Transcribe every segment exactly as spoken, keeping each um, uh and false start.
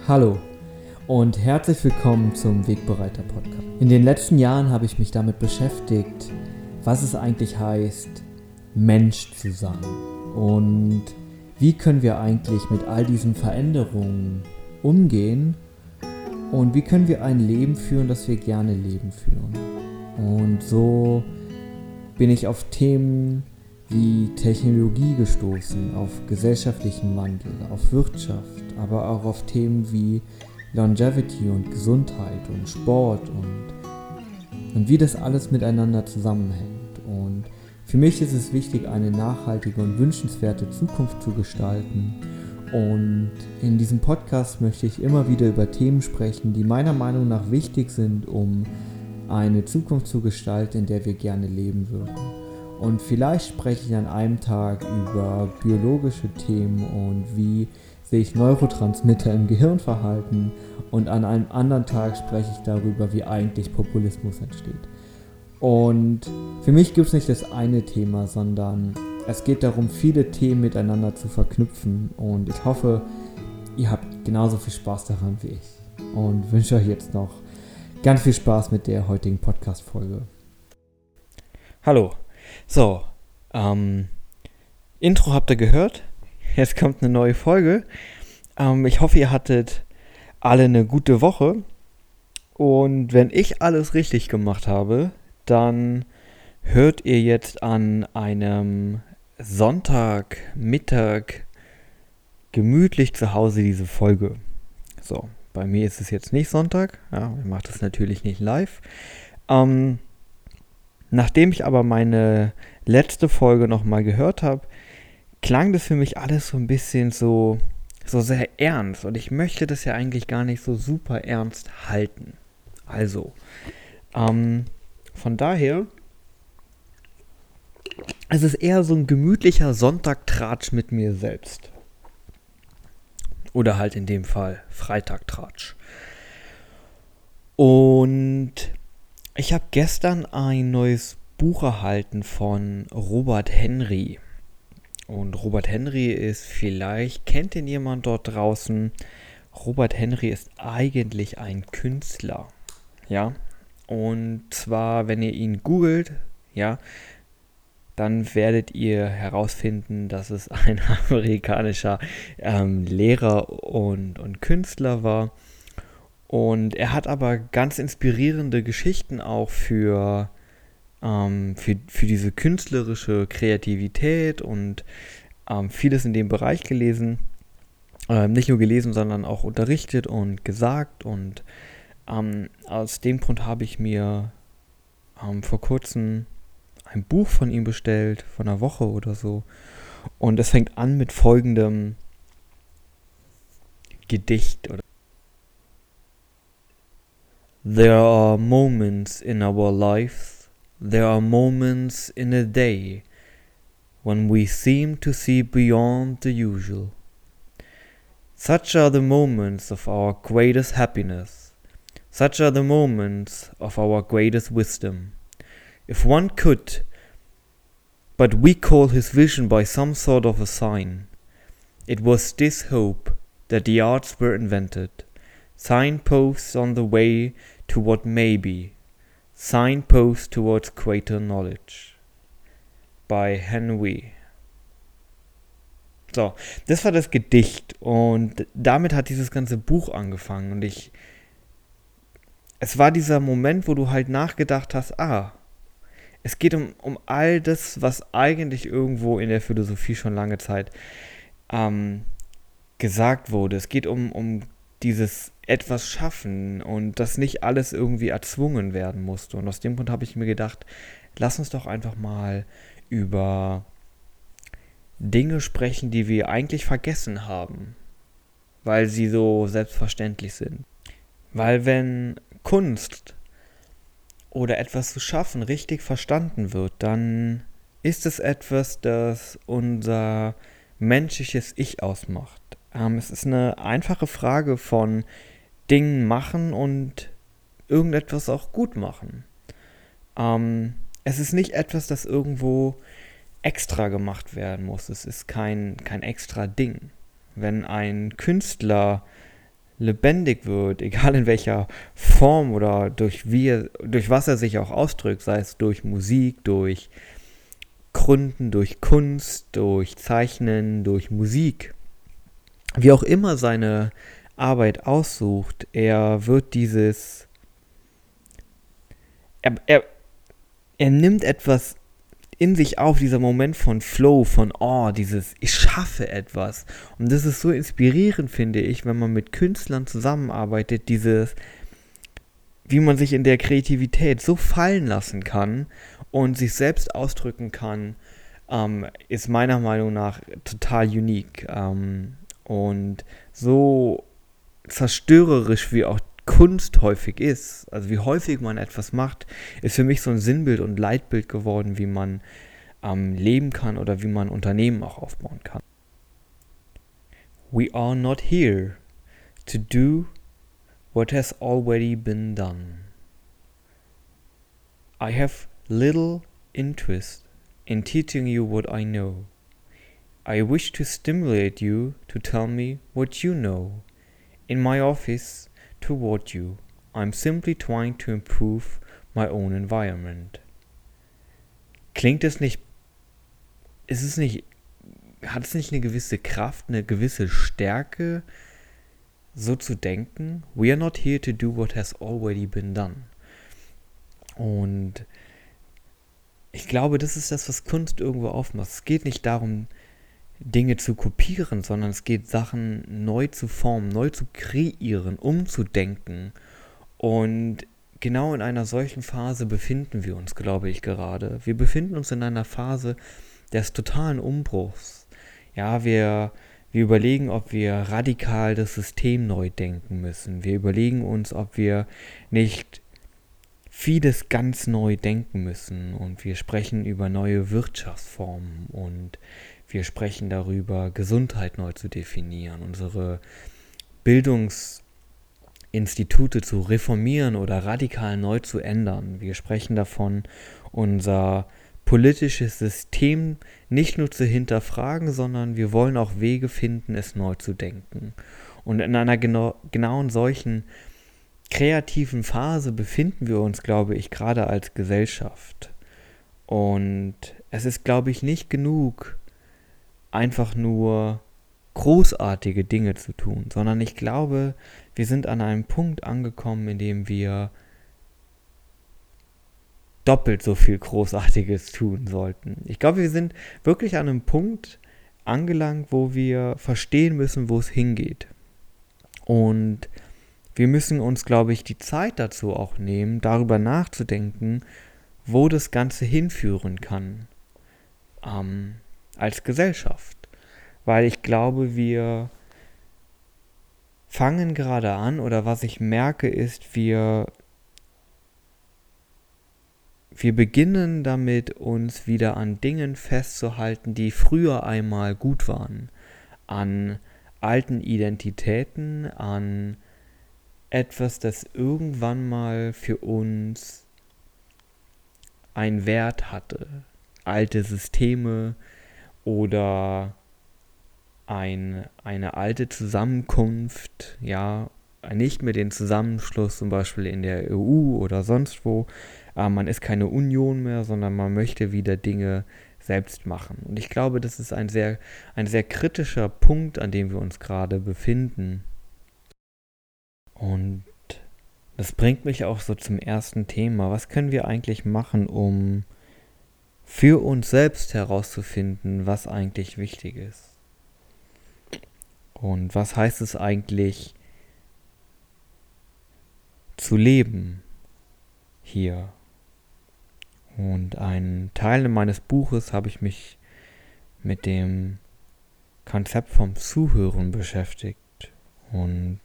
Hallo und herzlich willkommen zum Wegbereiter Podcast. In den letzten Jahren habe ich mich damit beschäftigt, was es eigentlich heißt, Mensch zu sein und wie können wir eigentlich mit all diesen Veränderungen umgehen und wie können wir ein Leben führen, das wir gerne Leben führen. Und so bin ich auf Themen wie Technologie gestoßen, auf gesellschaftlichen Wandel, auf Wirtschaft, aber auch auf Themen wie Longevity und Gesundheit und Sport und, und wie das alles miteinander zusammenhängt. Und für mich ist es wichtig, eine nachhaltige und wünschenswerte Zukunft zu gestalten. Und in diesem Podcast möchte ich immer wieder über Themen sprechen, die meiner Meinung nach wichtig sind, um eine Zukunft zu gestalten, in der wir gerne leben würden. Und vielleicht spreche ich an einem Tag über biologische Themen und wie sich Neurotransmitter im Gehirn verhalten, und an einem anderen Tag spreche ich darüber, wie eigentlich Populismus entsteht. Und für mich gibt es nicht das eine Thema, sondern es geht darum, viele Themen miteinander zu verknüpfen, und ich hoffe, ihr habt genauso viel Spaß daran wie ich und wünsche euch jetzt noch ganz viel Spaß mit der heutigen Podcast-Folge. Hallo. So, ähm, Intro habt ihr gehört, jetzt kommt eine neue Folge. Ähm, ich hoffe, ihr hattet alle eine gute Woche, und wenn ich alles richtig gemacht habe, dann hört ihr jetzt an einem Sonntagmittag gemütlich zu Hause diese Folge. So, bei mir ist es jetzt nicht Sonntag, ja, ich mache das natürlich nicht live. Ähm, Nachdem ich aber meine letzte Folge nochmal gehört habe, klang das für mich alles so ein bisschen so, so sehr ernst. Und ich möchte das ja eigentlich gar nicht so super ernst halten. Also, ähm, von daher, es ist eher so ein gemütlicher Sonntagtratsch mit mir selbst. Oder halt in dem Fall Freitagtratsch. Und ich habe gestern ein neues Buch erhalten von Robert Henry. Und Robert Henry ist, vielleicht kennt ihn jemand dort draußen, Robert Henry ist eigentlich ein Künstler. Ja, und zwar, wenn ihr ihn googelt, ja, dann werdet ihr herausfinden, dass es ein amerikanischer ähm, Lehrer und, und Künstler war. Und er hat aber ganz inspirierende Geschichten auch für, ähm, für, für diese künstlerische Kreativität und ähm, vieles in dem Bereich gelesen. Ähm, nicht nur gelesen, sondern auch unterrichtet und gesagt. Und ähm, aus dem Grund habe ich mir ähm, vor kurzem ein Buch von ihm bestellt, von einer Woche oder so. Und es fängt an mit folgendem Gedicht oder There are moments in our lives, there are moments in a day, when we seem to see beyond the usual. Such are the moments of our greatest happiness, such are the moments of our greatest wisdom. If one could but recall his vision by some sort of a sign, it was this hope that the arts were invented, signposts on the way to what may be, signposts towards greater knowledge. By Henry. So, das war das Gedicht, und damit hat dieses ganze Buch angefangen, und ich, es war dieser Moment, wo du halt nachgedacht hast, ah, es geht um, um all das, was eigentlich irgendwo in der Philosophie schon lange Zeit ähm, gesagt wurde. Es geht um, um dieses etwas schaffen und dass nicht alles irgendwie erzwungen werden musste. Und aus dem Grund habe ich mir gedacht, lass uns doch einfach mal über Dinge sprechen, die wir eigentlich vergessen haben, weil sie so selbstverständlich sind. Weil wenn Kunst oder etwas zu schaffen richtig verstanden wird, dann ist es etwas, das unser menschliches Ich ausmacht. Ähm, es ist eine einfache Frage von Dingen machen und irgendetwas auch gut machen. Ähm, es ist nicht etwas, das irgendwo extra gemacht werden muss. Es ist kein, kein extra Ding. Wenn ein Künstler lebendig wird, egal in welcher Form oder durch, wie er, durch was er sich auch ausdrückt, sei es durch Musik, durch Gründen, durch Kunst, durch Zeichnen, durch Musik, wie auch immer seine Arbeit aussucht, er wird dieses, er, er, er nimmt etwas in sich auf, dieser Moment von Flow, von oh, dieses ich schaffe etwas. Und das ist so inspirierend, finde ich, wenn man mit Künstlern zusammenarbeitet, dieses, wie man sich in der Kreativität so fallen lassen kann und sich selbst ausdrücken kann, ähm, ist meiner Meinung nach total unique. Ähm, und so zerstörerisch wie auch Kunst häufig ist, also wie häufig man etwas macht, ist für mich so ein Sinnbild und Leitbild geworden, wie man ähm, leben kann oder wie man Unternehmen auch aufbauen kann. We are not here to do what has already been done. I have little interest in teaching you what I know. I wish to stimulate you to tell me what you know. In my office, toward you, I'm simply trying to improve my own environment. Klingt es nicht, ist es nicht, hat es nicht eine gewisse Kraft, eine gewisse Stärke, so zu denken? We are not here to do what has already been done. Und ich glaube, das ist das, was Kunst irgendwo aufmacht. Es geht nicht darum, Dinge zu kopieren, sondern es geht Sachen neu zu formen, neu zu kreieren, umzudenken. Und genau in einer solchen Phase befinden wir uns, glaube ich, gerade. Wir befinden uns in einer Phase des totalen Umbruchs. Ja, wir, wir überlegen, ob wir radikal das System neu denken müssen. Wir überlegen uns, ob wir nicht vieles ganz neu denken müssen. Und wir sprechen über neue Wirtschaftsformen und wir sprechen darüber, Gesundheit neu zu definieren, unsere Bildungsinstitute zu reformieren oder radikal neu zu ändern. Wir sprechen davon, unser politisches System nicht nur zu hinterfragen, sondern wir wollen auch Wege finden, es neu zu denken. Und in einer genau, genauen solchen kreativen Phase befinden wir uns, glaube ich, gerade als Gesellschaft. Und es ist, glaube ich, nicht genug, einfach nur großartige Dinge zu tun, sondern ich glaube, wir sind an einem Punkt angekommen, in dem wir doppelt so viel Großartiges tun sollten. Ich glaube, wir sind wirklich an einem Punkt angelangt, wo wir verstehen müssen, wo es hingeht. Und wir müssen uns, glaube ich, die Zeit dazu auch nehmen, darüber nachzudenken, wo das Ganze hinführen kann. Ähm, als Gesellschaft, weil ich glaube, wir fangen gerade an, oder was ich merke ist, wir wir beginnen damit, uns wieder an Dingen festzuhalten, die früher einmal gut waren, an alten Identitäten, an etwas, das irgendwann mal für uns einen Wert hatte, alte Systeme, oder ein, eine alte Zusammenkunft, ja, nicht mehr den Zusammenschluss zum Beispiel in der E U oder sonst wo. Äh, man ist keine Union mehr, sondern man möchte wieder Dinge selbst machen. Und ich glaube, das ist ein sehr, ein sehr kritischer Punkt, an dem wir uns gerade befinden. Und das bringt mich auch so zum ersten Thema. Was können wir eigentlich machen, um für uns selbst herauszufinden, was eigentlich wichtig ist? Und was heißt es eigentlich, zu leben hier? Und ein Teil meines Buches habe ich mich mit dem Konzept vom Zuhören beschäftigt. Und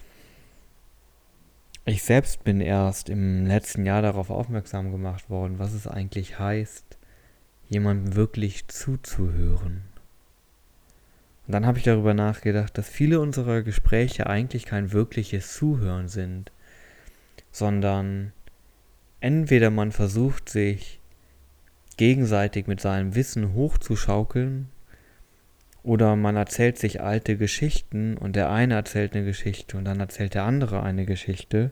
ich selbst bin erst im letzten Jahr darauf aufmerksam gemacht worden, was es eigentlich heißt, jemandem wirklich zuzuhören. Und dann habe ich darüber nachgedacht, dass viele unserer Gespräche eigentlich kein wirkliches Zuhören sind, sondern entweder man versucht, sich gegenseitig mit seinem Wissen hochzuschaukeln, Oder man erzählt sich alte Geschichten und der eine erzählt eine Geschichte und dann erzählt der andere eine Geschichte.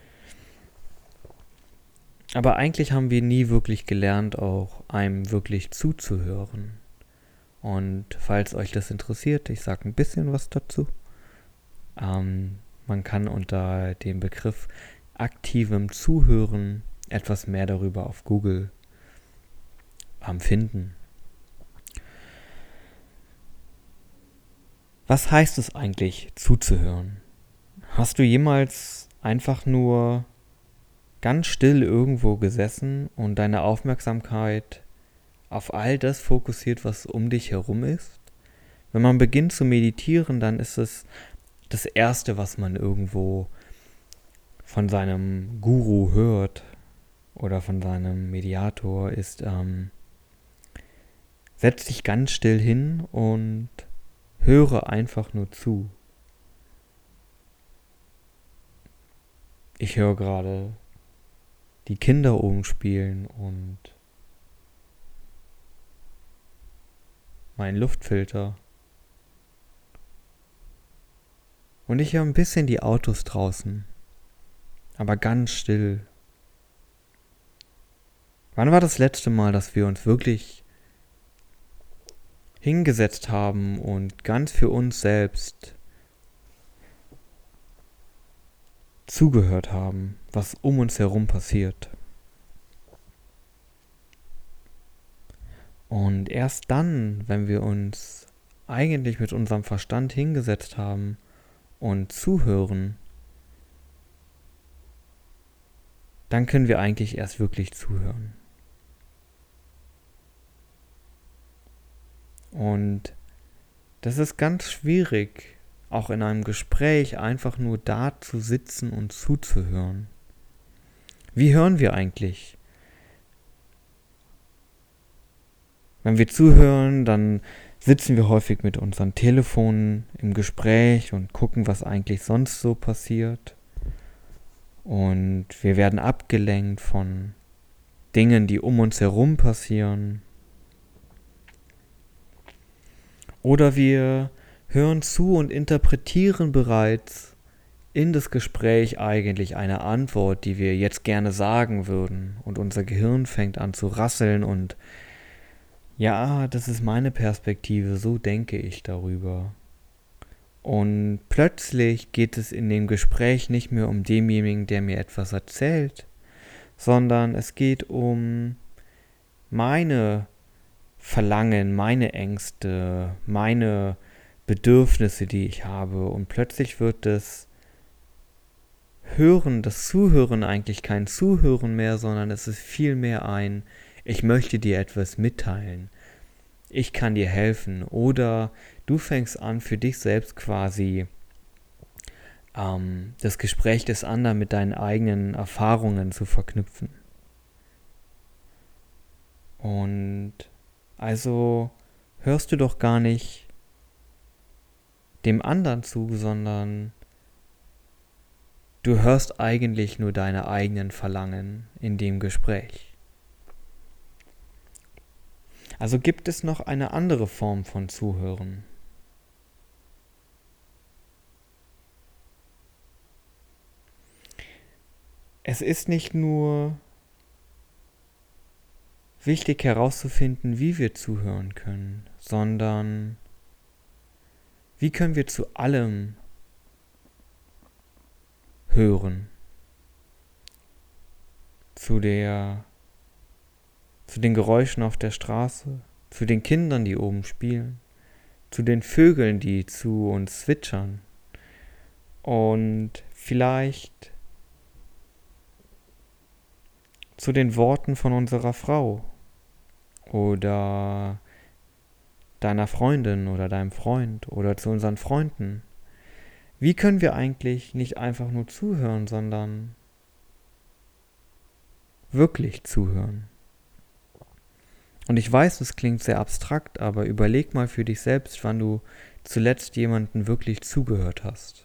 Aber eigentlich haben wir nie wirklich gelernt, auch einem wirklich zuzuhören. Und falls euch das interessiert, ich sage ein bisschen was dazu. Ähm, man kann unter dem Begriff aktivem Zuhören etwas mehr darüber auf Google ähm, finden. Was heißt es eigentlich, zuzuhören? Hast du jemals einfach nur ganz still irgendwo gesessen und deine Aufmerksamkeit auf all das fokussiert, was um dich herum ist? Wenn man beginnt zu meditieren, dann ist es das Erste, was man irgendwo von seinem Guru hört oder von seinem Mediator, ist, ähm, setz dich ganz still hin und höre einfach nur zu. Ich höre gerade die Kinder oben spielen und meinen Luftfilter. Und ich höre ein bisschen die Autos draußen, aber ganz still. Wann war das letzte Mal, dass wir uns wirklich hingesetzt haben und ganz für uns selbst zugehört haben, was um uns herum passiert? Und erst dann, wenn wir uns eigentlich mit unserem Verstand hingesetzt haben und zuhören, dann können wir eigentlich erst wirklich zuhören. Und das ist ganz schwierig, auch in einem Gespräch einfach nur da zu sitzen und zuzuhören. Wie hören wir eigentlich? Wenn wir zuhören, dann sitzen wir häufig mit unseren Telefonen im Gespräch und gucken, was eigentlich sonst so passiert. Und wir werden abgelenkt von Dingen, die um uns herum passieren. Oder wir hören zu und interpretieren bereits in das Gespräch eigentlich eine Antwort, die wir jetzt gerne sagen würden. Und unser Gehirn fängt an zu rasseln und ja, das ist meine Perspektive, so denke ich darüber. Und plötzlich geht es in dem Gespräch nicht mehr um denjenigen, der mir etwas erzählt, sondern es geht um meine Verlangen, meine Ängste, meine Bedürfnisse, die ich habe. Und plötzlich wird das Hören, das Zuhören eigentlich kein Zuhören mehr, sondern es ist vielmehr ein, ich möchte dir etwas mitteilen. Ich kann dir helfen. Oder du fängst an, für dich selbst quasi ähm, das Gespräch des anderen mit deinen eigenen Erfahrungen zu verknüpfen. Und also hörst du doch gar nicht dem anderen zu, sondern du hörst eigentlich nur deine eigenen Verlangen in dem Gespräch. Also gibt es noch eine andere Form von Zuhören. Es ist nicht nur wichtig herauszufinden, wie wir zuhören können, sondern wie können wir zu allem hören. Zu der zu den Geräuschen auf der Straße, zu den Kindern, die oben spielen, zu den Vögeln, die zu uns zwitschern und vielleicht zu den Worten von unserer Frau oder deiner Freundin oder deinem Freund oder zu unseren Freunden. Wie können wir eigentlich nicht einfach nur zuhören, sondern wirklich zuhören? Und ich weiß, es klingt sehr abstrakt, aber überleg mal für dich selbst, wann du zuletzt jemandem wirklich zugehört hast.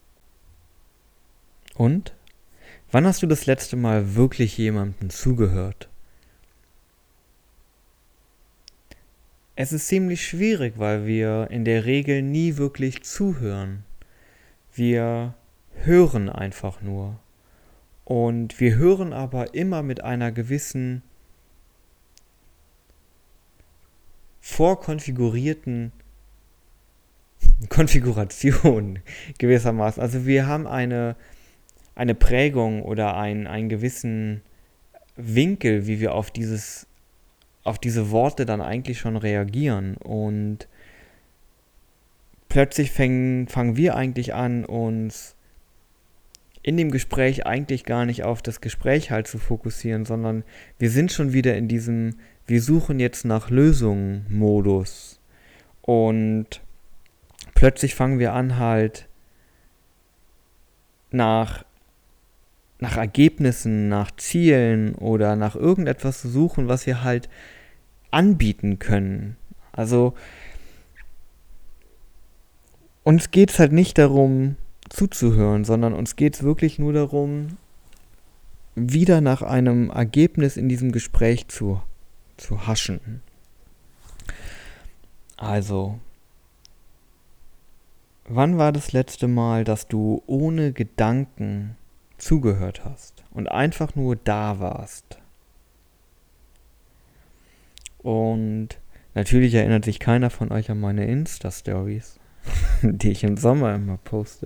Und? Wann hast du das letzte Mal wirklich jemandem zugehört? es ist ziemlich schwierig, weil wir in der Regel nie wirklich zuhören. Wir hören einfach nur. Und wir hören aber immer mit einer gewissen vorkonfigurierten Konfiguration gewissermaßen. Also wir haben eine, eine Prägung oder ein, einen gewissen Winkel, wie wir auf dieses, auf diese Worte dann eigentlich schon reagieren. Und plötzlich fangen, fangen wir eigentlich an, uns in dem Gespräch eigentlich gar nicht auf das Gespräch halt zu fokussieren, sondern wir sind schon wieder in diesem wir suchen jetzt nach Lösungen Modus. Und plötzlich fangen wir an halt nach, nach Ergebnissen, nach Zielen oder nach irgendetwas zu suchen, was wir halt anbieten können. Also uns geht es halt nicht darum zuzuhören, sondern uns geht es wirklich nur darum, wieder nach einem Ergebnis in diesem Gespräch zu, zu haschen. Also, wann war das letzte Mal, dass du ohne Gedanken zugehört hast und einfach nur da warst? Und natürlich erinnert sich keiner von euch an meine Insta-Stories, die ich im Sommer immer poste.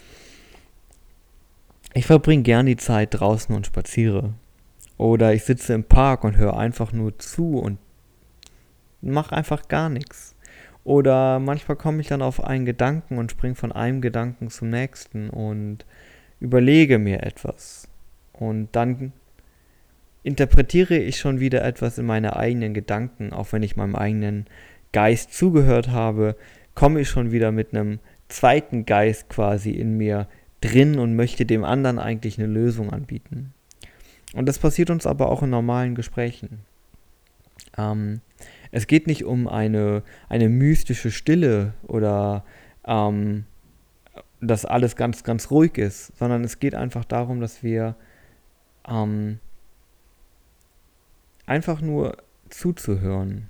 Ich verbringe gern die Zeit draußen und spaziere. Oder ich sitze im Park und höre einfach nur zu und mache einfach gar nichts. Oder manchmal komme ich dann auf einen Gedanken und springe von einem Gedanken zum nächsten und überlege mir etwas. Und dann interpretiere ich schon wieder etwas in meine eigenen Gedanken. Auch wenn ich meinem eigenen Geist zugehört habe, komme ich schon wieder mit einem zweiten Geist quasi in mir drin und möchte dem anderen eigentlich eine Lösung anbieten. Und das passiert uns aber auch in normalen Gesprächen. Ähm, es geht nicht um eine, eine mystische Stille oder ähm, dass alles ganz, ganz ruhig ist, sondern es geht einfach darum, dass wir ähm, einfach nur zuzuhören.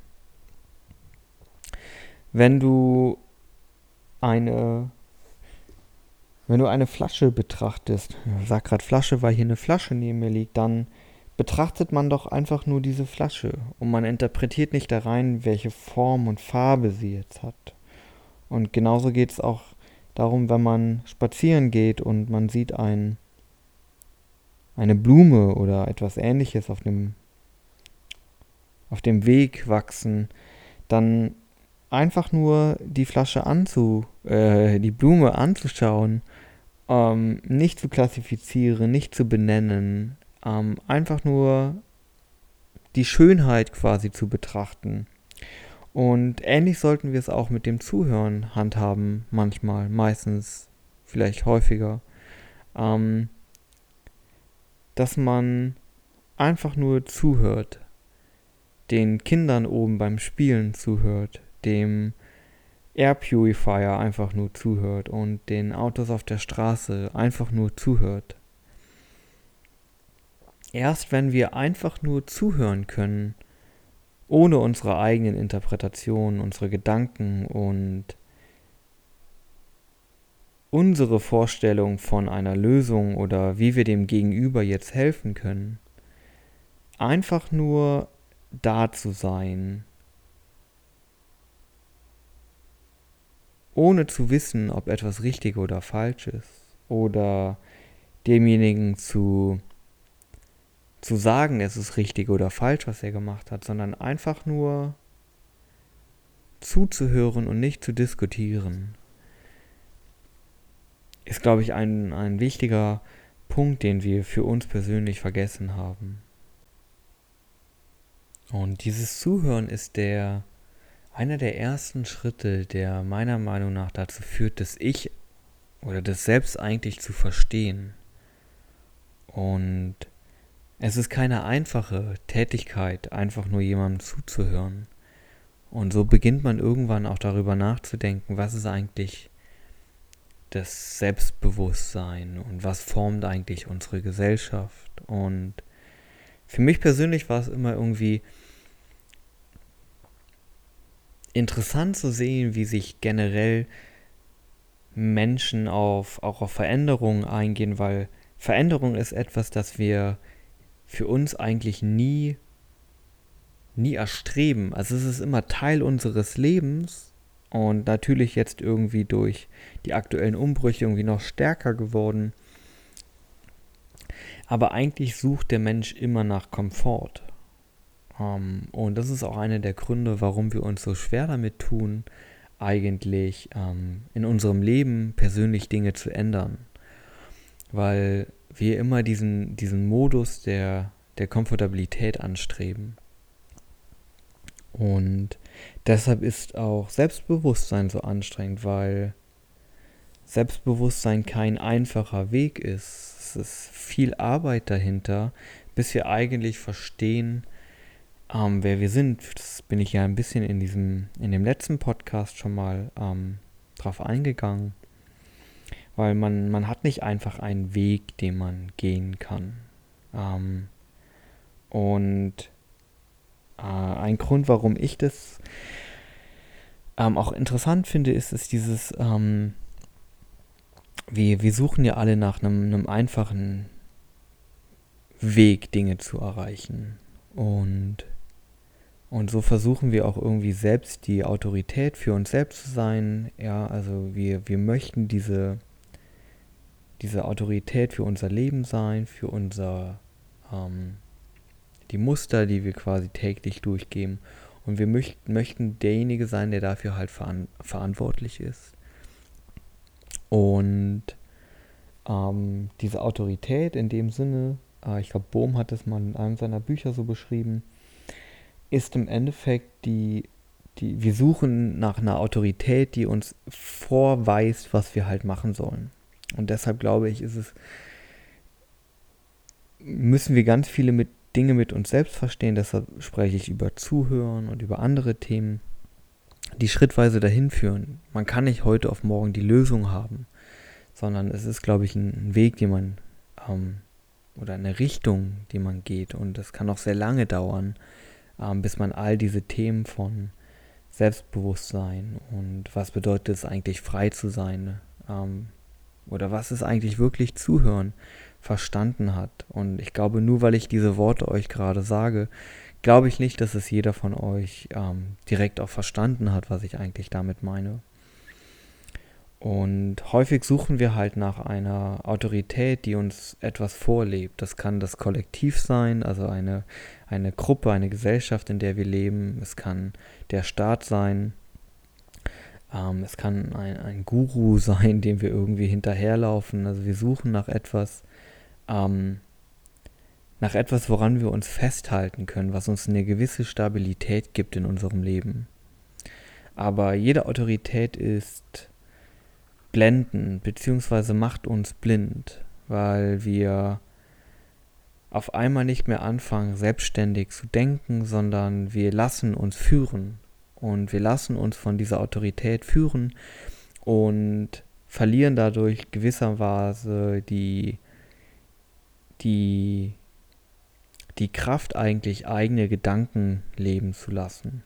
Wenn du eine Wenn du eine Flasche betrachtest, ich sag gerade Flasche, weil hier eine Flasche neben mir liegt, dann betrachtet man doch einfach nur diese Flasche und man interpretiert nicht da rein, welche Form und Farbe sie jetzt hat. Und genauso geht es auch darum, wenn man spazieren geht und man sieht ein, eine Blume oder etwas Ähnliches auf dem, auf dem Weg wachsen, dann einfach nur die Flasche anzu, äh, die Blume anzuschauen, ähm, nicht zu klassifizieren, nicht zu benennen, ähm, einfach nur die Schönheit quasi zu betrachten. Und ähnlich sollten wir es auch mit dem Zuhören handhaben, manchmal, meistens, vielleicht häufiger, ähm, dass man einfach nur zuhört, den Kindern oben beim Spielen zuhört, dem Air Purifier einfach nur zuhört und den Autos auf der Straße einfach nur zuhört. Erst wenn wir einfach nur zuhören können, ohne unsere eigenen Interpretationen, unsere Gedanken und unsere Vorstellung von einer Lösung oder wie wir dem Gegenüber jetzt helfen können, einfach nur da zu sein, ohne zu wissen, ob etwas richtig oder falsch ist, oder demjenigen zu, zu sagen, es ist richtig oder falsch, was er gemacht hat, sondern einfach nur zuzuhören und nicht zu diskutieren, ist, glaube ich, ein, ein wichtiger Punkt, den wir für uns persönlich vergessen haben. Und dieses Zuhören ist der einer der ersten Schritte, der meiner Meinung nach dazu führt, das Ich oder das Selbst eigentlich zu verstehen. Und es ist keine einfache Tätigkeit, einfach nur jemandem zuzuhören. Und so beginnt man irgendwann auch darüber nachzudenken, was ist eigentlich das Selbstbewusstsein und was formt eigentlich unsere Gesellschaft. Und für mich persönlich war es immer irgendwie interessant zu sehen, wie sich generell Menschen auf, auch auf Veränderungen eingehen, weil Veränderung ist etwas, das wir für uns eigentlich nie, nie erstreben. Also es ist immer Teil unseres Lebens und natürlich jetzt irgendwie durch die aktuellen Umbrüche irgendwie noch stärker geworden. Aber eigentlich sucht der Mensch immer nach Komfort. Um, und das ist auch einer der Gründe, warum wir uns so schwer damit tun, eigentlich ähm, in unserem Leben persönlich Dinge zu ändern. Weil wir immer diesen, diesen Modus der, der Komfortabilität anstreben. Und deshalb ist auch Selbstbewusstsein so anstrengend, weil Selbstbewusstsein kein einfacher Weg ist. Es ist viel Arbeit dahinter, bis wir eigentlich verstehen, ähm, wer wir sind. Das bin ich ja ein bisschen in diesem, in dem letzten Podcast schon mal ähm, drauf eingegangen. Weil man, man hat nicht einfach einen Weg, den man gehen kann. Ähm, und äh, ein Grund, warum ich das ähm, auch interessant finde, ist, ist dieses, ähm, wir, wir suchen ja alle nach einem, einem einfachen Weg, Dinge zu erreichen. Und, und so versuchen wir auch irgendwie selbst die Autorität für uns selbst zu sein. Ja, also wir, wir möchten diese diese Autorität für unser Leben sein, für unser, ähm, die Muster, die wir quasi täglich durchgehen. Und wir möcht, möchten derjenige sein, der dafür halt veran, verantwortlich ist. Und ähm, diese Autorität in dem Sinne, äh, ich glaube, Bohm hat das mal in einem seiner Bücher so beschrieben, ist im Endeffekt die, die, wir suchen nach einer Autorität, die uns vorweist, was wir halt machen sollen. Und deshalb glaube ich, ist es, müssen wir ganz viele mit, Dinge mit uns selbst verstehen. Deshalb spreche ich über Zuhören und über andere Themen, die schrittweise dahin führen. Man kann nicht heute auf morgen die Lösung haben, sondern es ist, glaube ich, ein Weg, den man, ähm, oder eine Richtung, die man geht. Und das kann auch sehr lange dauern, ähm, bis man all diese Themen von Selbstbewusstsein und was bedeutet es eigentlich, frei zu sein, ähm, oder was ist eigentlich wirklich Zuhören, verstanden hat. Und ich glaube, nur weil ich diese Worte euch gerade sage, glaube ich nicht, dass es jeder von euch ähm, direkt auch verstanden hat, was ich eigentlich damit meine. Und häufig suchen wir halt nach einer Autorität, die uns etwas vorlebt. Das kann das Kollektiv sein, also eine, eine Gruppe, eine Gesellschaft, in der wir leben. Es kann der Staat sein. Ähm, es kann ein, ein Guru sein, dem wir irgendwie hinterherlaufen. Also wir suchen nach etwas, ähm, nach etwas, woran wir uns festhalten können, was uns eine gewisse Stabilität gibt in unserem Leben. Aber jede Autorität ist blendend, beziehungsweise macht uns blind, weil wir auf einmal nicht mehr anfangen, selbstständig zu denken, sondern wir lassen uns führen. Und wir lassen uns von dieser Autorität führen und verlieren dadurch gewisserweise die, die, die Kraft, eigentlich eigene Gedanken leben zu lassen.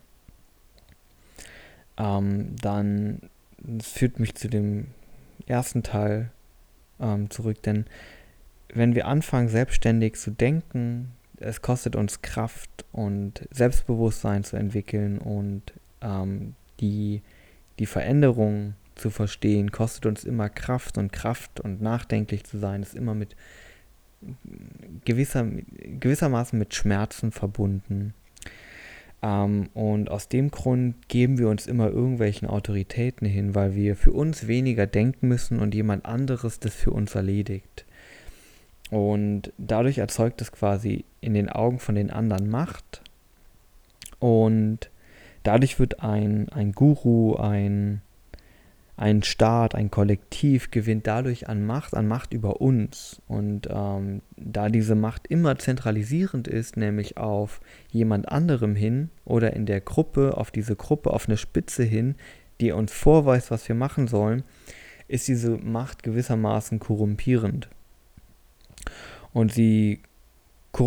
Ähm, dann, das führt mich zu dem ersten Teil ähm, zurück, denn wenn wir anfangen, selbstständig zu denken, es kostet uns Kraft und Selbstbewusstsein zu entwickeln und ähm, die, die Veränderung zu verstehen, kostet uns immer Kraft und Kraft und nachdenklich zu sein, ist immer mit gewisser, gewissermaßen mit Schmerzen verbunden. Ähm, und aus dem Grund geben wir uns immer irgendwelchen Autoritäten hin, weil wir für uns weniger denken müssen und jemand anderes das für uns erledigt. Und dadurch erzeugt es quasi in den Augen von den anderen Macht. Und dadurch wird ein, ein Guru, ein, ein Staat, ein Kollektiv gewinnt dadurch an Macht, an Macht über uns. Und ähm, da diese Macht immer zentralisierend ist, nämlich auf jemand anderem hin oder in der Gruppe, auf diese Gruppe, auf eine Spitze hin, die uns vorweist, was wir machen sollen, ist diese Macht gewissermaßen korrumpierend. Und sie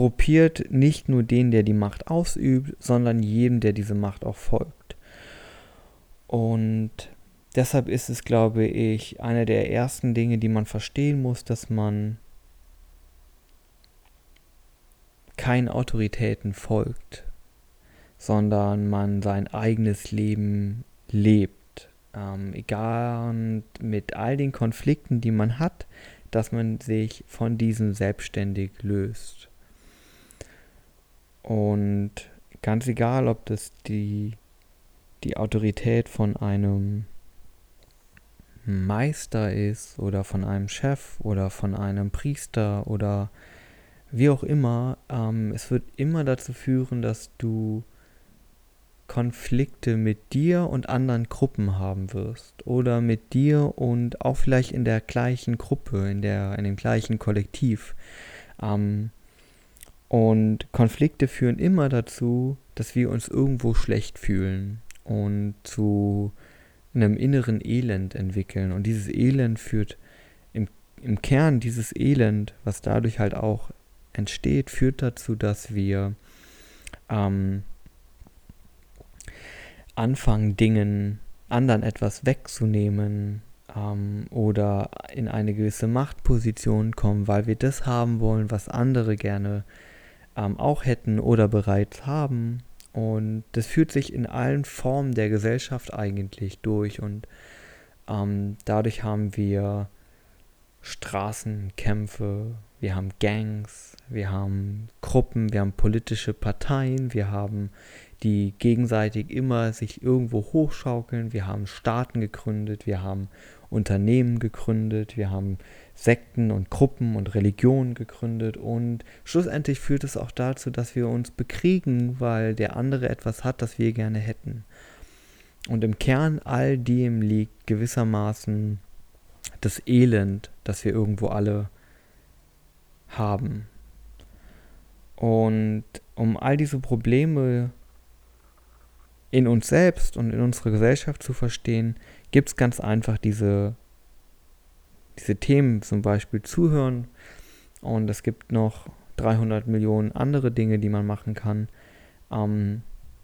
korrumpiert nicht nur den, der die Macht ausübt, sondern jedem, der diese Macht auch folgt. Und deshalb ist es, glaube ich, eine der ersten Dinge, die man verstehen muss, dass man keinen Autoritäten folgt, sondern man sein eigenes Leben lebt. Ähm, egal mit all den Konflikten, die man hat, dass man sich von diesen selbstständig löst. Und ganz egal, ob das die, die Autorität von einem Meister ist oder von einem Chef oder von einem Priester oder wie auch immer, ähm, es wird immer dazu führen, dass du Konflikte mit dir und anderen Gruppen haben wirst oder mit dir und auch vielleicht in der gleichen Gruppe, in der in dem gleichen Kollektiv. Ähm, und Konflikte führen immer dazu, dass wir uns irgendwo schlecht fühlen und zu einem inneren Elend entwickeln. Und dieses Elend führt im, im Kern, dieses Elend, was dadurch halt auch entsteht, führt dazu, dass wir ähm, anfangen, Dingen, anderen etwas wegzunehmen ähm, oder in eine gewisse Machtposition kommen, weil wir das haben wollen, was andere gerne ähm, auch hätten oder bereits haben. Und das führt sich in allen Formen der Gesellschaft eigentlich durch. Und ähm, dadurch haben wir Straßenkämpfe, wir haben Gangs, wir haben Gruppen, wir haben politische Parteien, wir haben die gegenseitig immer sich irgendwo hochschaukeln, wir haben Staaten gegründet, wir haben Unternehmen gegründet, wir haben Sekten und Gruppen und Religionen gegründet und schlussendlich führt es auch dazu, dass wir uns bekriegen, weil der andere etwas hat, das wir gerne hätten. Und im Kern all dem liegt gewissermaßen das Elend, das wir irgendwo alle haben. Und um all diese Probleme in uns selbst und in unserer Gesellschaft zu verstehen, gibt es ganz einfach diese, diese Themen, zum Beispiel Zuhören. Und es gibt noch dreihundert Millionen andere Dinge, die man machen kann. Ähm,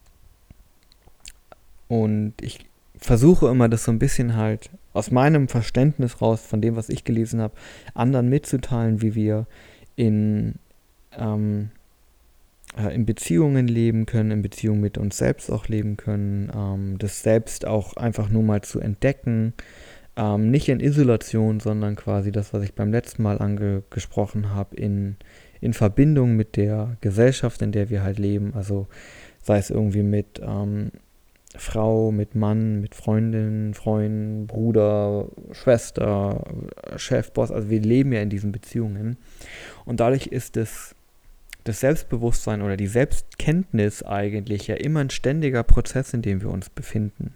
und ich versuche immer, das so ein bisschen halt aus meinem Verständnis raus, von dem, was ich gelesen habe, anderen mitzuteilen, wie wir in, ähm, äh, in Beziehungen leben können, in Beziehungen mit uns selbst auch leben können, ähm, das selbst auch einfach nur mal zu entdecken, ähm, nicht in Isolation, sondern quasi das, was ich beim letzten Mal angesprochen habe, in, in Verbindung mit der Gesellschaft, in der wir halt leben, also sei es irgendwie mit ähm, Frau, mit Mann, mit Freundin, Freund, Bruder, Schwester, Chef, Boss, also wir leben ja in diesen Beziehungen und dadurch ist das, das Selbstbewusstsein oder die Selbstkenntnis eigentlich ja immer ein ständiger Prozess, in dem wir uns befinden.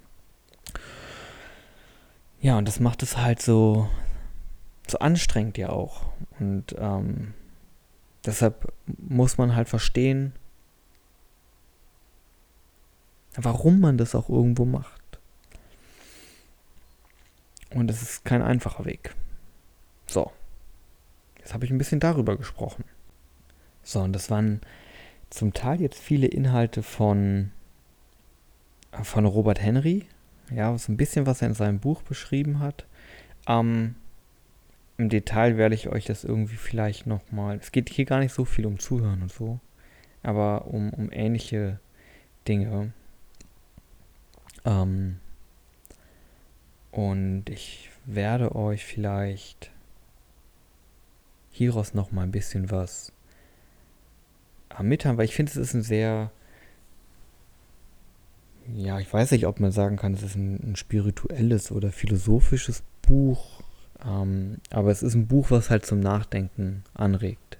Ja, und das macht es halt so, so anstrengend ja auch und ähm, deshalb muss man halt verstehen, warum man das auch irgendwo macht. Und es ist kein einfacher Weg. So, jetzt habe ich ein bisschen darüber gesprochen. So, und das waren zum Teil jetzt viele Inhalte von, von Robert Henry. Ja, so ein bisschen, was er in seinem Buch beschrieben hat. Ähm, im Detail werde ich euch das irgendwie vielleicht nochmal... Es geht hier gar nicht so viel um Zuhören und so, aber um, um ähnliche Dinge. Ähm, und ich werde euch vielleicht hieraus noch mal ein bisschen was äh, mitteilen, weil ich finde, es ist ein sehr, ja, ich weiß nicht, ob man sagen kann, es ist ein, ein spirituelles oder philosophisches Buch, ähm, aber es ist ein Buch, was halt zum Nachdenken anregt.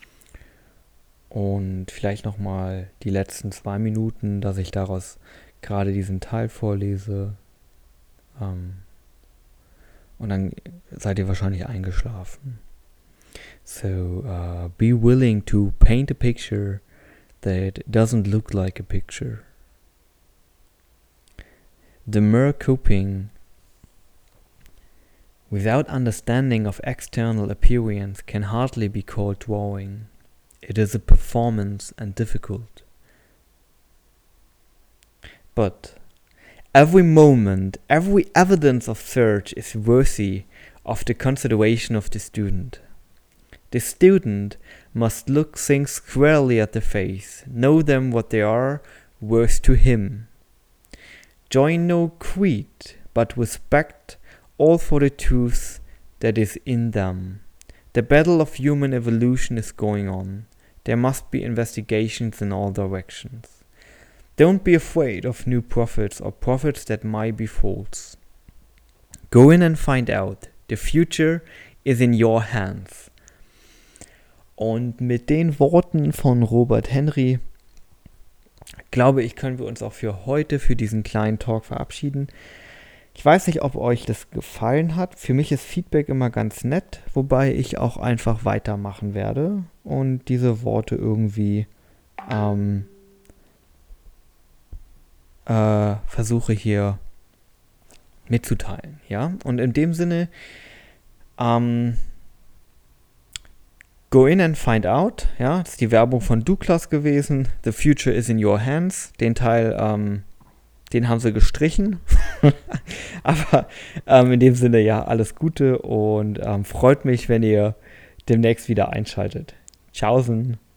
Und vielleicht noch mal die letzten zwei Minuten, dass ich daraus gerade diesen Teil vorlese ähm, und dann seid ihr wahrscheinlich eingeschlafen. So, uh, be willing to paint a picture that doesn't look like a picture. The mere coping without understanding of external appearance can hardly be called drawing. It is a performance and difficult. But Every moment, every evidence of search is worthy of the consideration of the student. The student must look things squarely at the face, know them what they are worth to him. Join no creed, but respect all for the truth that is in them. The battle of human evolution is going on. There must be investigations in all directions. Don't be afraid of new prophets or prophets that might be false. Go in and find out. The future is in your hands. Und mit den Worten von Robert Henry, glaube ich, können wir uns auch für heute, für diesen kleinen Talk verabschieden. Ich weiß nicht, ob euch das gefallen hat. Für mich ist Feedback immer ganz nett, wobei ich auch einfach weitermachen werde und diese Worte irgendwie ähm, äh, versuche hier mitzuteilen. Ja? Und in dem Sinne, ähm, go in and find out. Ja, das ist die Werbung von Douglas gewesen. The future is in your hands. Den Teil, ähm, den haben sie gestrichen. Aber ähm, in dem Sinne, ja, alles Gute und ähm, freut mich, wenn ihr demnächst wieder einschaltet. Tschaußen.